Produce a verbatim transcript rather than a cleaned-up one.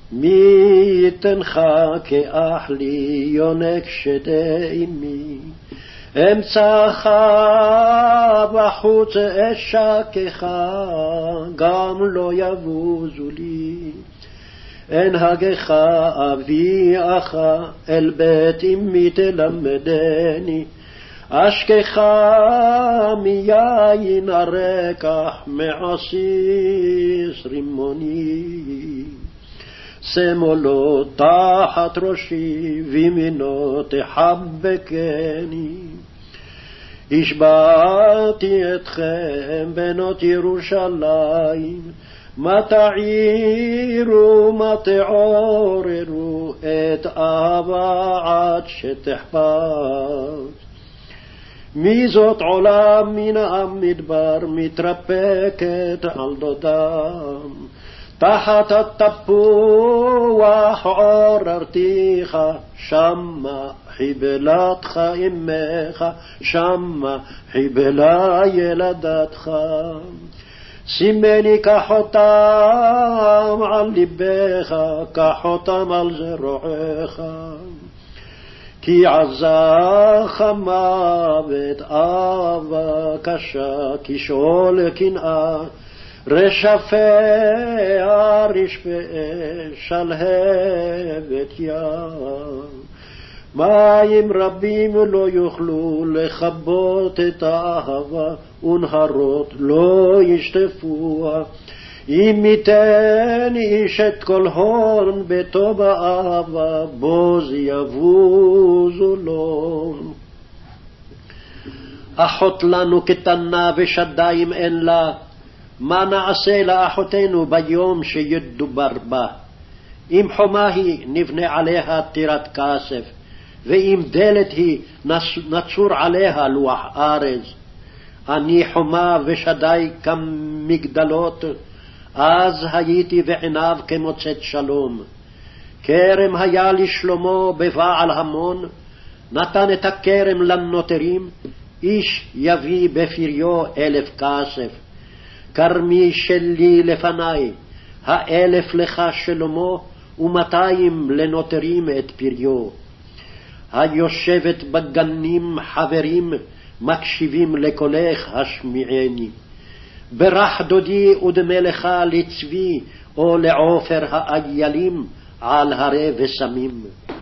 מי ייתנך כאח לי יונק שדה אמי, אמצאך בחוץ אשקך, גם לא יבוזו לי. אנהגך אביאך אל בית אמי תלמדני, אשכך מיין הרקח מעסיס רימוני. שמאלו תחת ראשי וימינו תחבקני. השבעתי אתכם בנות ירושלים, מה תעירו מה תעוררו את אהבה עד שתחפץ. מי זאת עולה מן המדבר מתרפקת על דודם, תחת התפוח עוררתיך, שמה חיבלתך אמך, שמה חיבלה ילדתך. שימני כחותם על ליבך, כחותם על זרועך. כי עזך מוות אהבה קשה, כי שאול קנאה, רשפיה רשפי שלהבת ים. מים רבים לא יוכלו לכבות את האהבה, ונהרות לא ישטפוה. אם ייתן איש את כל הון ביתו באהבה, בוז יבוזו לו. אחות לנו קטנה ושדיים אין לה, מה נעשה לאחותנו ביום שידובר בה? אם חומה היא נבנה עליה טירת כסף, ואם דלת היא נצור עליה לוח ארז. אני חומה ושדי כמגדלות, אז הייתי בעיניו כמוצאת שלום. כרם היה לשלמה בבעל המון, נתן את הכרם לנוטרים, איש יביא בפריו אלף כסף. כרמי שלי לפני, האלף לך שלמה, ומאתיים לנוטרים את פריו. היושבת בגנים חברים, מקשיבים לקולך השמיעני. ברך דודי ודמה לך לצבי, או לעופר האיילים על הרי וסמים.